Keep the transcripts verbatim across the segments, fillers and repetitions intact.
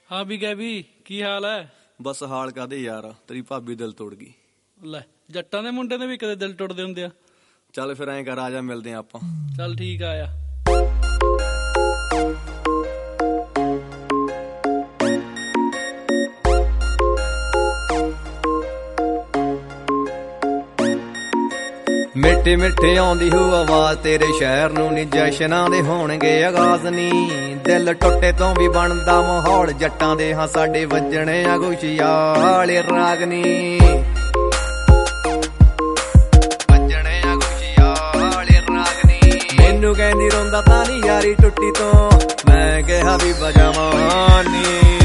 हाँ भी गैबी की हाल है? बस हाल कादे यार, तेरी भाभी दिल तोड़ गई। ਲੈ ਜੱਟਾਂ ਦੇ ਮੁੰਡੇ ਦੇ ਵੀ ਕਦੇ ਦਿਲ ਟੁੱਟਦੇ ਹੁੰਦੇ ਆ। ਚੱਲ ਫਿਰ ਐਂ ਕਰ, ਆ ਜਾ ਮਿਲਦੇ ਆਂ ਆਪਾਂ। ਚੱਲ ਠੀਕ ਆ। ਮਿੱਠੀ ਮਿੱਠੀ ਆਉਂਦੀ ਹੋ ਆਵਾਜ਼ ਤੇਰੇ ਸ਼ਹਿਰ ਨੂੰ ਨੀ ਜਸ਼ਨਾਂ ਦੇ ਹੋਣਗੇ ਆਗਾਜ਼ ਨੀ। ਦਿਲ ਟੁੱਟੇ ਤੋਂ ਵੀ ਬਣਦਾ ਮਾਹੌਲ, ਜੱਟਾਂ ਦੇ ਹਾਂ ਸਾਡੇ ਵੱਜਣੇ ਆ ਖੁਸ਼ੀਆਲ ਰਾਗਨੀ। ਵੱਜਣੇ ਆ ਖੁਸ਼ੀਆਲ ਰਾਗਨੀ। ਮੈਨੂੰ ਕਹਿੰਦੀ ਰੋਂਦਾ ਤਾਂ ਨੀ ਯਾਰੀ ਟੁੱਟੀ ਤੋਂ, ਮੈਂ ਕਿਹਾ ਵੀ ਬਜਾਵਾਨੀ।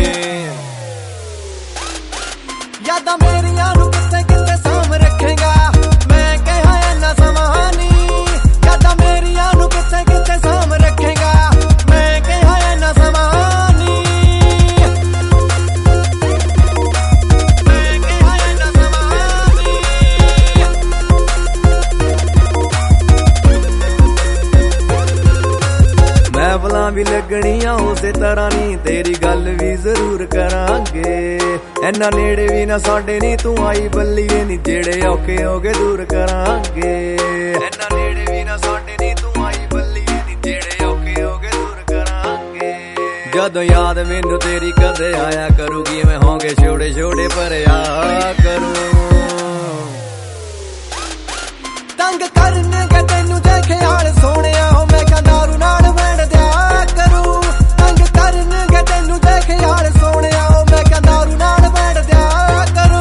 ਯਾਦਾਂ ਮੇਰੀਆਂ ਨੂੰ ਕਿੱਥੇ ਕਿੱਥੇ ਸਾਂਭ ਰੱਖੇਗਾ, ਮੈਂ ਕਿਹਾ ਇੰਨਾ ਸਮਾਂ ਨੀ। ਯਾਦਾਂ ਮੇਰੀਆਂ ਨੂੰ ਕਿੱਥੇ ਕਿੱਥੇ ਸਾਂਭ ਰੱਖੇਗਾ, ਮੈਂ ਕਿਹਾ ਇੰਨਾ ਸਮਾਂ ਨੀ। ਮੈਂ ਕਿਹਾ ਇੰਨਾ ਸਮਾਂ ਨੀ। ਮਹਿਫਲਾਂ ਵੀ ਲੱਗਣੀਆਂ ਉਸੇ ਤਰ੍ਹਾਂ ਨੀ, ਤੇਰੀ ਗੱਲ ਵੀ ਜ਼ਰੂਰ ਕਰਾਂਗੇ। ਇੰਨਾ ਨੇੜੇ ਵੀ ਨਾ ਸਾਡੇ ਨੀ ਤੂੰ ਆਈ ਬੱਲੀਏ ਨੀ, ਜਿਹੜੇ ਔਖੇ ਹੋ ਗਏ ਦੂਰ ਕਰਾਂਗੇ। ਇੰਨਾ ਨੇੜੇ ਵੀ ਨਾ ਸਾਡੇ ਨੀ ਤੂੰ ਆਈ ਬੱਲੀਏ ਨੀ, ਜਿਹੜੇ ਔਖੇ ਹੋ ਗਏ ਦੂਰ ਕਰਾਂਗੇ। ਜਦੋਂ ਯਾਦ ਮੈਨੂੰ ਤੇਰੀ ਕਦੇ ਆਇਆ ਕਰੂਗੀ, ਮੈਂ ਹੋਗੇ ਛੋੜੇ ਛੋੜੇ ਭਰਿਆ ਕਰੂੰ। ਤੰਗ ਕਰਨਗੇ ਤੈਨੂੰ ਜੇ ਖਿਆਲ ਸੋਹਣਿਆ, ਹੋ ਮੈਂ ਕਾ ਦਾਰੂ ਨਾਲ ਵੰਡ ਦਿਆ ਕਰੂ। ਤੰਗ ਕਰਨਗੇ ਤੈਨੂੰ ਜੇ ਖਿਆਲ ਸੋਹਣਿਆ, ਹੋ ਮੈਂ ਕਾ ਦਾਰੂ ਨਾਲ ਵੰਡ ਦਿਆ ਕਰੂ।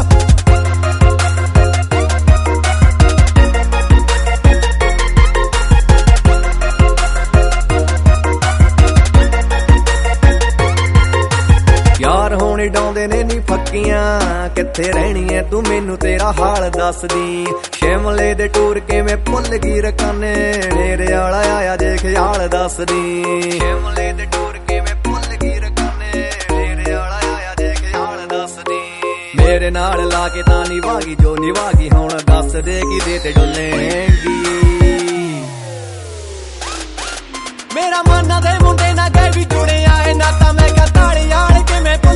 ਯਾਰ ਹੋਣੇ ਡਾਉਂਦੇ ਨੇ ਨੀ ਫੱਕੀਆਂ, ਕਿੱਥੇ ਰਹਿਣੀ ਐ ਤੂੰ ਮੈਨੂੰ ਤੇਰਾ ਹਾਲ ਦੱਸਦੀ। ਸ਼ਿਮਲੇ ਦੇ ਟੂਰ ਕਿਵੇਂ ਭੁੱਲ ਗਈ ਰਕਾਨੇ, ਨੇਰੇ ਵਾਲਾ ਆਇਆ ਜੇ ਖਿਆਲ ਦੱਸਦੀ। ਸ਼ਿਮਲੇ ਦੇ ਟੂਰ ਕਿਵੇਂ ਭੁੱਲ ਗਈ ਰਕਾਨੇ, ਨੇਰੇ ਵਾਲਾ ਆਇਆ ਜੇ ਖਿਆਲ ਦੱਸਦੀ। ਮੇਰੇ ਨਾਲ ਲਾ ਕੇ ਤਾਂ ਨਿਭਾਗੀ ਜੋ ਨਿਭਾਗੀ, ਹੁਣ ਦੱਸ ਦੇ ਕਿਦੇ ਤੇ ਡੁੱਲੇਂਗੀ। ਮੇਰਾ ਮਨ ਦੇ ਮੁੰਡੇ ਨਾਲ ਗਏ ਵੀ ਜੁੜਿਆ ਏ ਨਾਤਾ, ਮੈਂ ਕਾ ਤਾਲੀ ਵਾਲ ਕਿਵੇਂ